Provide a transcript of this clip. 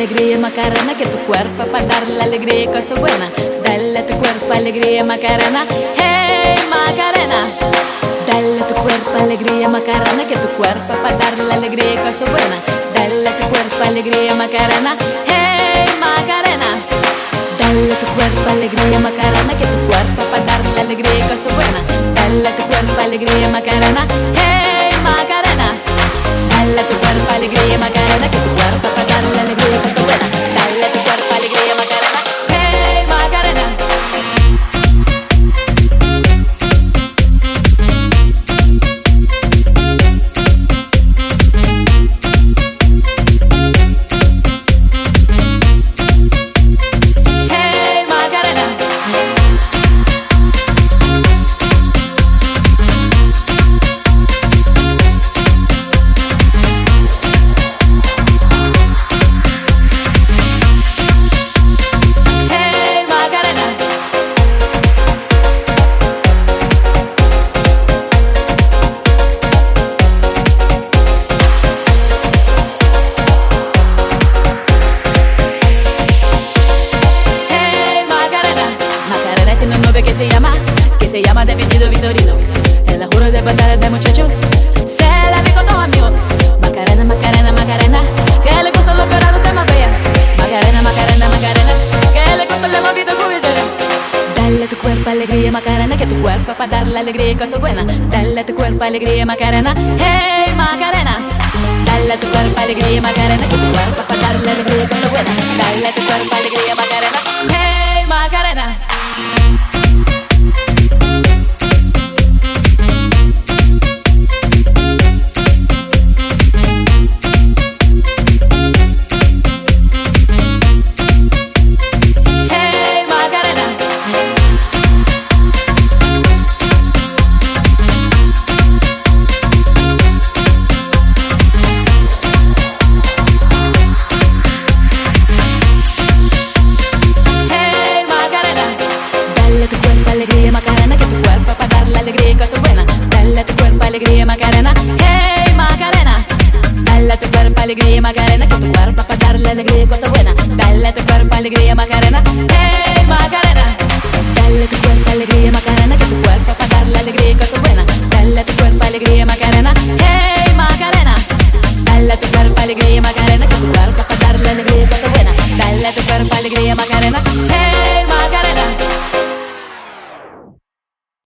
alegría Macarena, que tu cuerpo para darle alegría y cosa buena. Dale a tu cuerpo alegría Macarena, hey Macarena. Dale a tu cuerpo alegría Macarena, que tu cuerpo para darle alegría y cosa buena. Dale a tu cuerpo alegría Macarena, hey Macarena. Dale a tu cuerpo alegría Macarena, que tu cuerpo para darle alegría y cosa buena. Dale a tu cuerpo alegría Macarena, hey Macarena. Dale a tu cuerpo alegría Macarena, que tu cuerpo para darle alegría y cosa buena. Dale a tu cuerpo alegría Macarena, hey Macarena. Que se llama de apellido Vitorino. El la juro de bandera de muchacho se la vi con dos amigos. Macarena, Macarena, Macarena, que le gustan los veranos de Marbella. Macarena, Macarena, Macarena, que le gustan los movidos cubitos. Dale a tu cuerpo alegría Macarena, que tu cuerpo para darle alegría y cosas buenas. Dale a tu cuerpo alegría Macarena, hey Macarena. Dale a tu cuerpo alegría Macarena, que tu cuerpo para darle alegría y cosas buenas. Dale a tu cuerpo alegría Macarena, hey Macarena. Alegría Macarena, hey Macarena. Dale a tu cuerpo alegría Macarena, que tu cuerpo para darle alegría y cosa buena. Dale a tu cuerpo alegría Macarena, hey